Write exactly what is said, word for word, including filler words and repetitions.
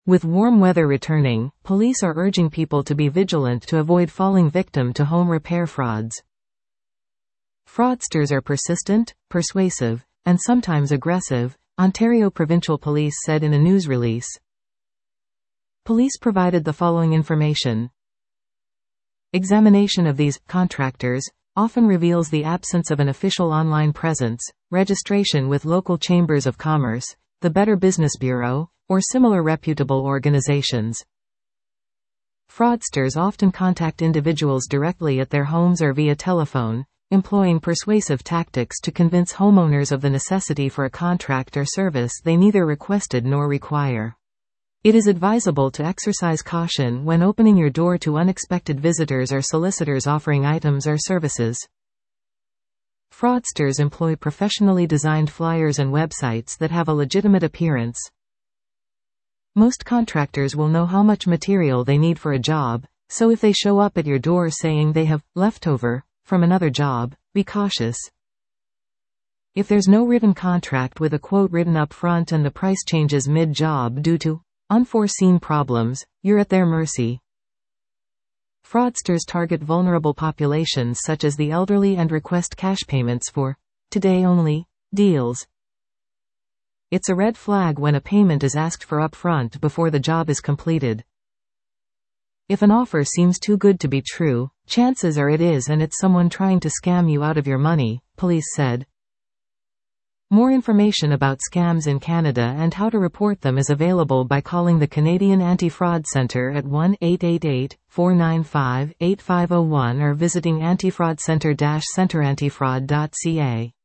With warm weather returning, police are urging people to be vigilant to avoid falling victim to home repair frauds. Fraudsters are persistent, persuasive, and sometimes aggressive, Ontario Provincial Police said in a news release. Police provided the following information. Examination of these contractors often reveals the absence of an official online presence, registration with local chambers of commerce, the Better Business Bureau, or similar reputable organizations. Fraudsters often contact individuals directly at their homes or via telephone, employing persuasive tactics to convince homeowners of the necessity for a contract or service they neither requested nor require. It is advisable to exercise caution when opening your door to unexpected visitors or solicitors offering items or services. Fraudsters employ professionally designed flyers and websites that have a legitimate appearance. Most contractors will know how much material they need for a job, so if they show up at your door saying they have leftover from another job, be cautious. If there's no written contract with a quote written up front and the price changes mid-job due to unforeseen problems, you're at their mercy. Fraudsters target vulnerable populations such as the elderly and request cash payments for today-only deals. It's a red flag when a payment is asked for upfront before the job is completed. If an offer seems too good to be true, chances are it is and it's someone trying to scam you out of your money, police said. More information about scams in Canada and how to report them is available by calling the Canadian Anti-Fraud Centre at one eight eight eight, four nine five, eight five zero one or visiting antifraudcentre dash centre antifraud dot c a.